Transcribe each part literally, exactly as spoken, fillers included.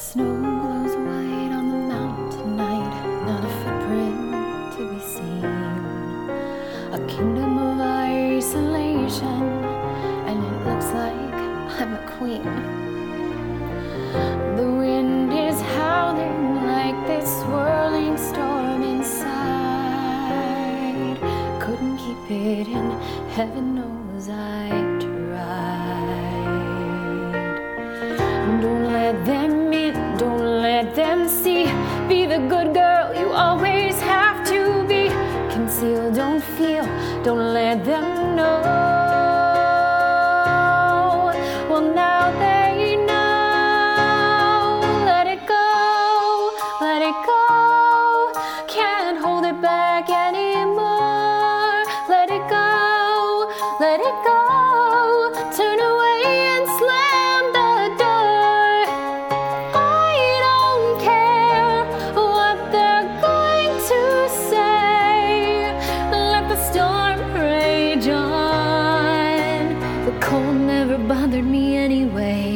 Snow glows white on the mountain tonight, not a footprint to be seen. A kingdom of isolation, and it looks like I'm a queen. The wind is howling like this swirling storm inside. Couldn't keep it in, heaven knows I tried. Don't let them in, don't let them see. Be the good girl you always have to be. Conceal, don't feel, don't let them know. Well, now they know. Let it go, let it go. Can't hold it back anymore. Let it go, let it go. Turn away and slam the door. I don't care what they're going to say. Let the storm rage on. The cold never bothered me anyway.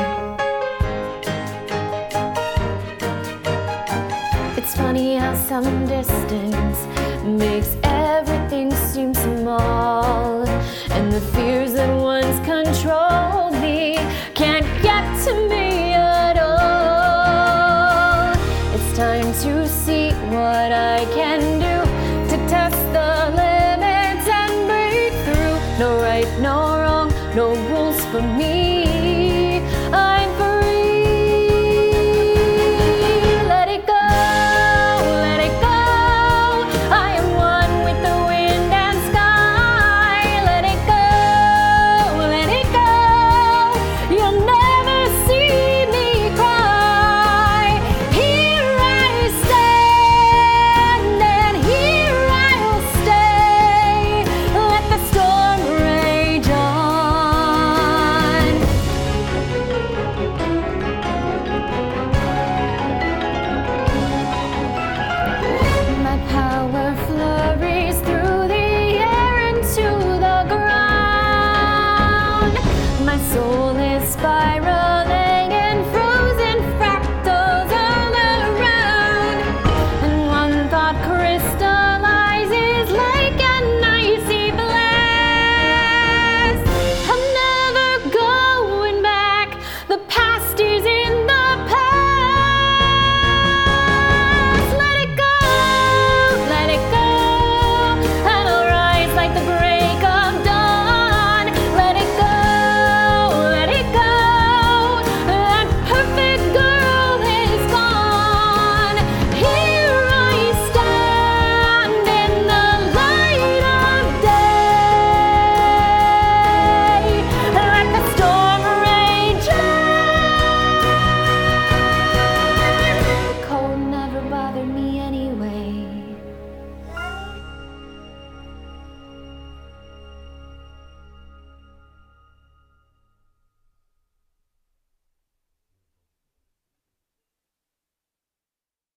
It's funny how some distance makes everything seem small, and the fears that once controlled me can't get to me at all. It's time to see what I can do.